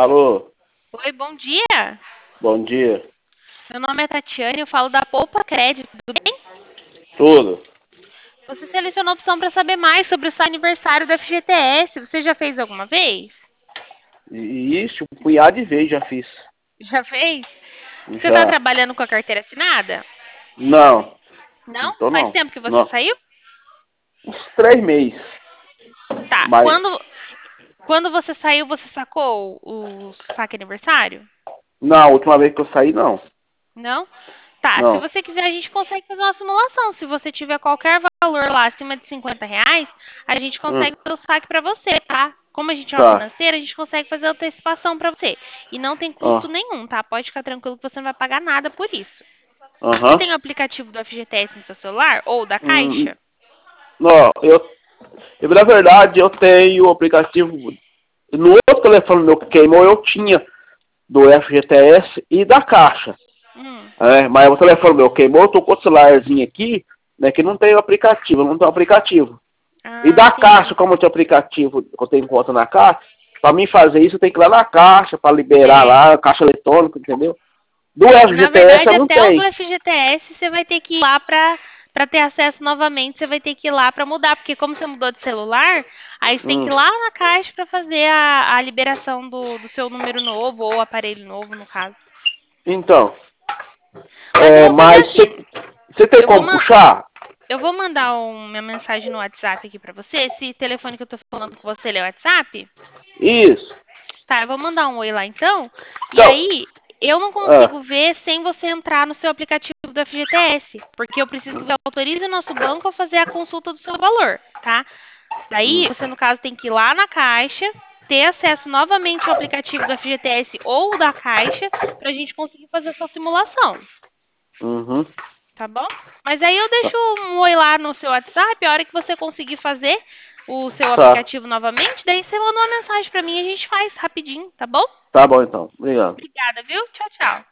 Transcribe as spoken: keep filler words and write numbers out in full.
Alô, Oi, bom dia. bom dia. Meu nome é Tatiane, eu falo da Poupa Crédito, tudo bem? Tudo? Você selecionou a opção para saber mais sobre o seu aniversário do F G T S. Você já fez alguma vez? E isso, um punhado de vez já fiz. Já fez? Você está Já. trabalhando com a carteira assinada? Não, não Não? tô Faz não. tempo que você Não. saiu? Uns três meses. Tá. Mas, Quando, quando você saiu, você sacou o saque aniversário? não, a última vez que eu saí, não. Não? Tá, se Não. você quiser, a gente consegue fazer uma simulação. Se você tiver qualquer valor lá acima de cinquenta reais, a gente Hum, consegue fazer o saque para você, tá? Como a gente é uma tá. financeira, a gente consegue fazer a antecipação para você. E não tem custo Ah, nenhum, tá? Pode ficar tranquilo que você não vai pagar nada por isso. Você Aham. tem o aplicativo do F G T S no seu celular? Ou da Hum, Caixa? não, eu, eu, na verdade, eu tenho o aplicativo. No outro telefone meu que queimou, eu tinha do F G T S e da Caixa. Hum. É, mas o telefone meu queimou, eu tô com o celularzinho aqui, né, que não tem o aplicativo, não tem o aplicativo. E Ah, da Caixa, entendi. como eu tenho aplicativo, eu tenho conta na Caixa, para mim fazer isso eu tenho que ir lá na Caixa, para liberar É. lá, Caixa eletrônica, entendeu? Do Na F G T S verdade, eu não até o do tenho. F G T S você vai ter que ir lá para para ter acesso novamente, você vai ter que ir lá para mudar, porque como você mudou de celular, aí você tem que Hum. ir lá na Caixa para fazer a, a liberação do, do seu número novo ou aparelho novo, no caso. Então, Mas eu é, vou fazer mas assim, você tem eu vou, como man puxar? eu vou mandar um- uma mensagem no WhatsApp aqui para você. Esse telefone que eu tô falando com você, ele é o WhatsApp? Isso. Tá, eu vou mandar um oi lá então. E Então, aí, eu não ah, consigo ver sem você entrar no seu aplicativo do F G T S, porque eu preciso que você autorize o nosso banco a fazer a consulta do seu valor, tá? hum, Daí, você no caso tem que ir lá na Caixa, ter acesso novamente ao aplicativo do F G T S ou da Caixa, pra gente conseguir fazer essa simulação, uhum, tá bom? Mas aí eu deixo tá, um oi lá no seu WhatsApp, a hora que você conseguir fazer o seu tá, aplicativo novamente, daí você manda uma mensagem pra mim e a gente faz rapidinho, tá bom? tá bom então, obrigado. Obrigada, viu? Tchau, tchau.